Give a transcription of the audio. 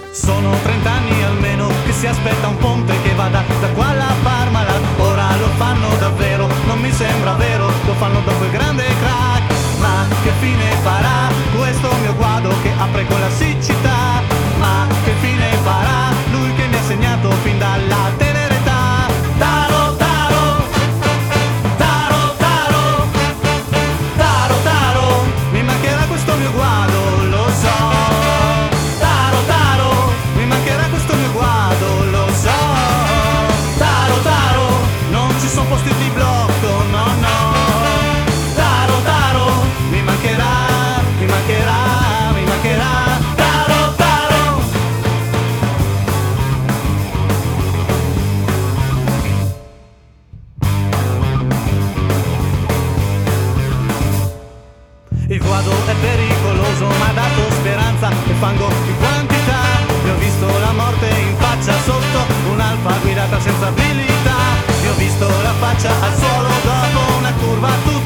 Sono 30 anni almeno che si aspetta un ponte che vada da qua alla Parmalat. Ora lo fanno davvero, non mi sembra vero, lo fanno dopo il grande crack. Ma che fine farà questo mio guado che apre con la siccità? Ma che fine farà lui che mi ha segnato fin dalla tenera età? Taro, taro, taro, taro, taro, taro, mi mancherà questo mio guado, lo so. Taro, taro, mi mancherà questo mio guado, lo so. Taro, taro, non ci sono posti di blocco, no, no. Taro, taro, mi mancherà, mi mancherà, mi mancherà. Taro, taro. Il guado è pericoloso ma ha dato speranza e fango in quantità. Io ho visto la morte in faccia sotto un'alfa guidata senza abilità. Io ho visto la faccia al suolo dopo una curva.